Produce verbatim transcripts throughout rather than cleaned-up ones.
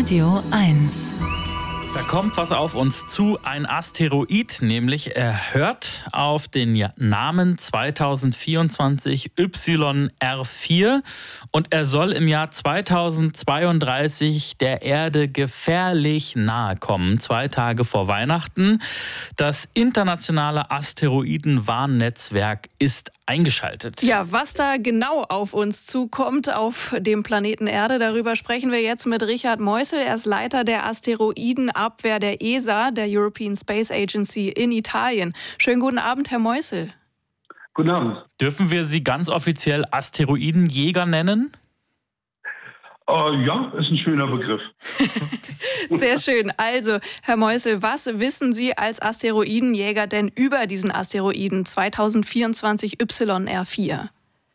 Radio eins. Da kommt was auf uns zu, ein Asteroid, nämlich er hört auf den Namen zweitausendvierundzwanzig Y R vier und er soll im Jahr zweitausendzweiunddreißig der Erde gefährlich nahe kommen, zwei Tage vor Weihnachten. Das internationale Asteroidenwarnnetzwerk ist eingeschaltet. Ja, was da genau auf uns zukommt auf dem Planeten Erde, darüber sprechen wir jetzt mit Richard Meusel. Er ist Leiter der Asteroidenabwehr der E S A, der European Space Agency in Italien. Schönen guten Abend, Herr Meusel. Guten Abend. Dürfen wir Sie ganz offiziell Asteroidenjäger nennen? Uh, ja, ist ein schöner Begriff. Sehr schön. Also, Herr Meusel, was wissen Sie als Asteroidenjäger denn über diesen Asteroiden zweitausendvierundzwanzig Y R vier?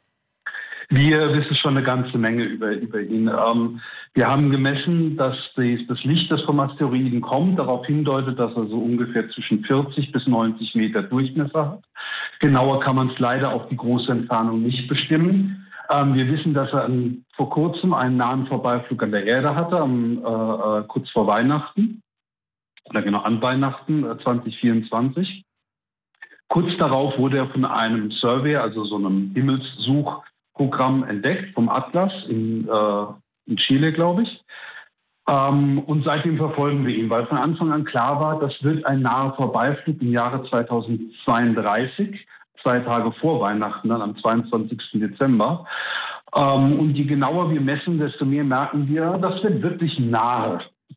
Wir wissen schon eine ganze Menge über, über ihn. Ähm, wir haben gemessen, dass die, das Licht, das vom Asteroiden kommt, darauf hindeutet, dass er so ungefähr zwischen vierzig bis neunzig Meter Durchmesser hat. Genauer kann man es leider auf die große Entfernung nicht bestimmen. Ähm, wir wissen, dass er an, vor kurzem einen nahen Vorbeiflug an der Erde hatte, am, äh, kurz vor Weihnachten, oder genau an Weihnachten äh, zweitausendvierundzwanzig. Kurz darauf wurde er von einem Survey, also so einem Himmelssuchprogramm, entdeckt, vom Atlas in, äh, in Chile, glaube ich. Ähm, und seitdem verfolgen wir ihn, weil von Anfang an klar war, das wird ein naher Vorbeiflug im Jahre zweitausendzweiunddreißig. Zwei Tage vor Weihnachten, dann am zweiundzwanzigsten Dezember. Ähm, und je genauer wir messen, desto mehr merken wir, das wird wirklich nahe.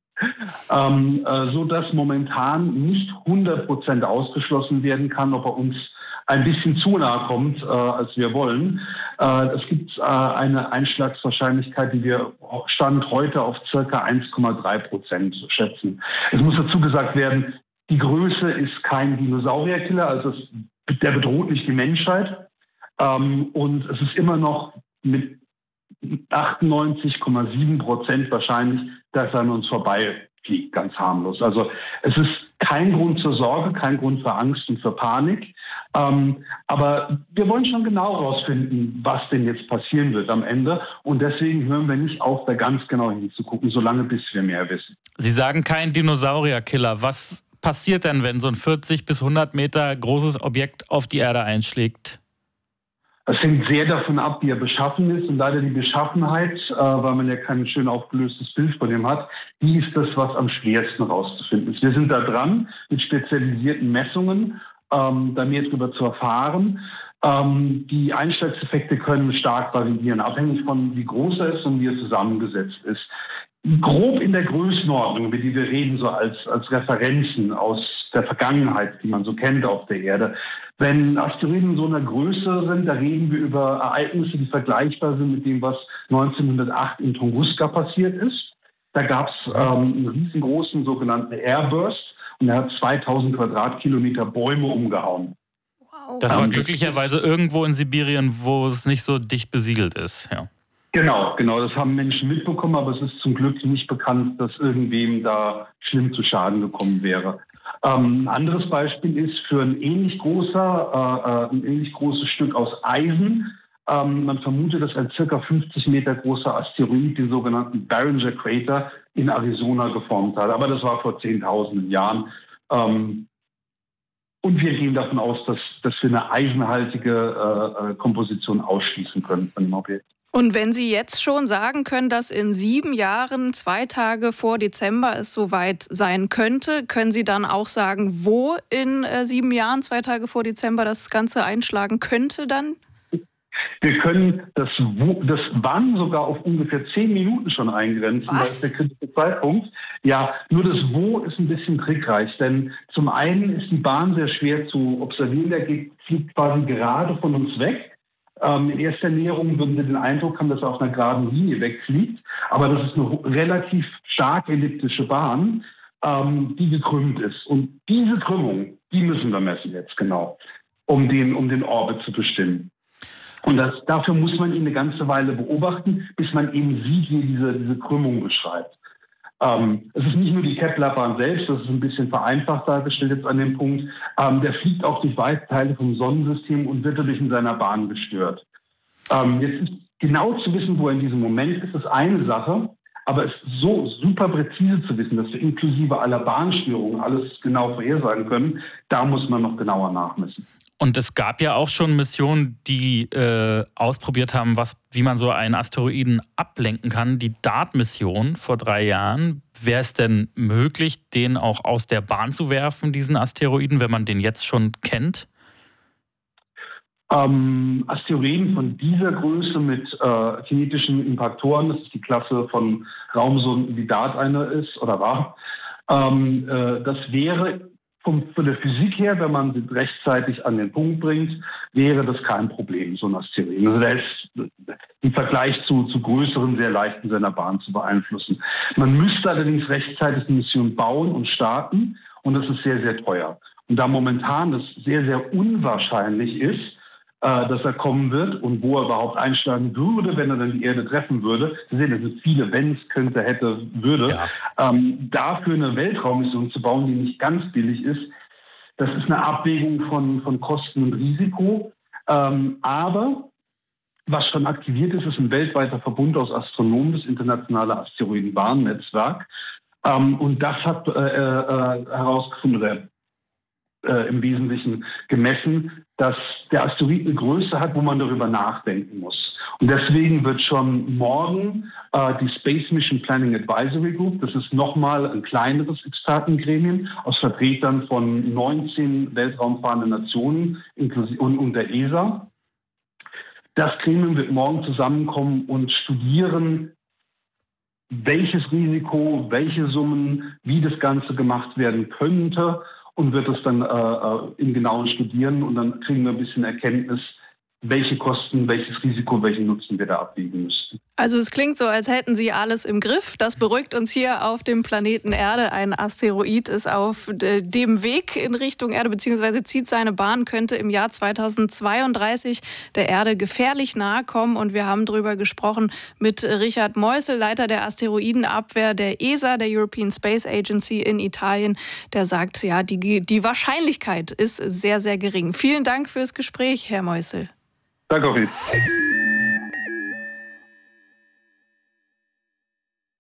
ähm, äh, so dass momentan nicht hundert Prozent ausgeschlossen werden kann, ob er uns ein bisschen zu nahe kommt, äh, als wir wollen. Äh, es gibt äh, eine Einschlagswahrscheinlichkeit, die wir Stand heute auf circa eins Komma drei Prozent schätzen. Es muss dazu gesagt werden, die Größe ist kein Dinosaurierkiller, also es der bedroht nicht die Menschheit. Ähm, und es ist immer noch mit achtundneunzig Komma sieben Prozent wahrscheinlich, dass er an uns vorbeifliegt, ganz harmlos. Also es ist kein Grund zur Sorge, kein Grund für Angst und für Panik. Ähm, aber wir wollen schon genau herausfinden, was denn jetzt passieren wird am Ende. Und deswegen hören wir nicht auf, da ganz genau hinzugucken, solange bis wir mehr wissen. Sie sagen kein Dinosaurierkiller. Was passiert denn, wenn so ein vierzig bis hundert Meter großes Objekt auf die Erde einschlägt? Es hängt sehr davon ab, wie er beschaffen ist. Und leider die Beschaffenheit, äh, weil man ja kein schön aufgelöstes Bild von ihm hat, die ist das, was am schwersten rauszufinden ist. Wir sind da dran, mit spezialisierten Messungen, ähm, da mehr drüber zu erfahren. Ähm, die Einschlagseffekte können stark variieren, abhängig von wie groß er ist und wie er zusammengesetzt ist. Grob in der Größenordnung, über die wir reden, so als, als Referenzen aus der Vergangenheit, die man so kennt auf der Erde. Wenn Asteroiden so einer Größe sind, da reden wir über Ereignisse, die vergleichbar sind mit dem, was neunzehnhundertacht in Tunguska passiert ist. Da gab es ähm, einen riesengroßen sogenannten Airburst und er hat zweitausend Quadratkilometer Bäume umgehauen. Wow. Das war glücklicherweise irgendwo in Sibirien, wo es nicht so dicht besiedelt ist, ja. Genau, genau, das haben Menschen mitbekommen, aber es ist zum Glück nicht bekannt, dass irgendwem da schlimm zu Schaden gekommen wäre. Ähm, ein anderes Beispiel ist für ein ähnlich großer, äh, ein ähnlich großes Stück aus Eisen. Ähm, man vermutet, dass ein ca. fünfzig Meter großer Asteroid den sogenannten Barringer Crater in Arizona geformt hat. Aber das war vor zehntausenden Jahren. Ähm, und wir gehen davon aus, dass, dass wir eine eisenhaltige äh, Komposition ausschließen können von dem Objekt. Und wenn Sie jetzt schon sagen können, dass in sieben Jahren, zwei Tage vor Dezember es soweit sein könnte, können Sie dann auch sagen, wo in äh, sieben Jahren, zwei Tage vor Dezember das Ganze einschlagen könnte dann? Wir können das, das Wann sogar auf ungefähr zehn Minuten schon eingrenzen. Was? Das ist der kritische Zeitpunkt. Ja, nur das Wo ist ein bisschen trickreich, denn zum einen ist die Bahn sehr schwer zu observieren. Der fliegt quasi gerade von uns weg. Ähm, in erster Näherung würden wir den Eindruck haben, dass er auf einer geraden Linie wegfliegt. Aber das ist eine relativ stark elliptische Bahn, ähm, die gekrümmt ist. Und diese Krümmung, die müssen wir messen jetzt genau, um den, um den Orbit zu bestimmen. Und das, dafür muss man ihn eine ganze Weile beobachten, bis man eben sieht, wie diese, diese Krümmung beschreibt. Ähm, es ist nicht nur die Kepler-Bahn selbst, das ist ein bisschen vereinfacht dargestellt jetzt an dem Punkt. Ähm, der fliegt auch durch weite Teile vom Sonnensystem und wird dadurch in seiner Bahn gestört. Ähm, jetzt ist genau zu wissen, wo er in diesem Moment ist, ist eine Sache. Aber es ist so super präzise zu wissen, dass wir inklusive aller Bahnstörungen alles genau vorhersagen können, da muss man noch genauer nachmessen. Und es gab ja auch schon Missionen, die äh, ausprobiert haben, was, wie man so einen Asteroiden ablenken kann. Die DART-Mission vor drei Jahren. Wäre es denn möglich, den auch aus der Bahn zu werfen, diesen Asteroiden, wenn man den jetzt schon kennt? Ähm, Asteroiden von dieser Größe mit äh, kinetischen Impaktoren, das ist die Klasse von Raumsonden, wie DART einer ist oder war, ähm, äh, das wäre von, von der Physik her, wenn man sie rechtzeitig an den Punkt bringt, wäre das kein Problem, so ein Asteroiden. Also der ist im Vergleich zu, zu größeren sehr leicht in seiner Bahn zu beeinflussen. Man müsste allerdings rechtzeitig eine Mission bauen und starten und das ist sehr, sehr teuer. Und da momentan das sehr, sehr unwahrscheinlich ist, dass er kommen wird und wo er überhaupt einschlagen würde, wenn er dann die Erde treffen würde. Sie sehen, es sind viele Wenns, könnte, hätte, würde. Ja. Ähm, dafür eine Weltraummission zu bauen, die nicht ganz billig ist, das ist eine Abwägung von, von Kosten und Risiko. Ähm, aber was schon aktiviert ist, ist ein weltweiter Verbund aus Astronomen, das internationale Asteroidenbahnnetzwerk. Ähm, und das hat äh, äh, herausgefunden, oder äh, im Wesentlichen gemessen, dass der Asteroid eine Größe hat, wo man darüber nachdenken muss. Und deswegen wird schon morgen äh, die Space Mission Planning Advisory Group, das ist nochmal ein kleineres Expertengremium aus Vertretern von neunzehn weltraumfahrenden Nationen inklusive und, und der E S A. Das Gremium wird morgen zusammenkommen und studieren, welches Risiko, welche Summen, wie das Ganze gemacht werden könnte, und wird es dann äh, im Genauen studieren und dann kriegen wir ein bisschen Erkenntnis, welche Kosten, welches Risiko, welchen Nutzen wir da abwiegen müssten. Also es klingt so, als hätten Sie alles im Griff. Das beruhigt uns hier auf dem Planeten Erde. Ein Asteroid ist auf dem Weg in Richtung Erde bzw. zieht seine Bahn, könnte im Jahr zweitausendzweiunddreißig der Erde gefährlich nahe kommen. Und wir haben darüber gesprochen mit Richard Meusel, Leiter der Asteroidenabwehr der E S A, der European Space Agency in Italien. Der sagt, ja, die, die Wahrscheinlichkeit ist sehr, sehr gering. Vielen Dank fürs Gespräch, Herr Meusel. Danke auch Ihnen.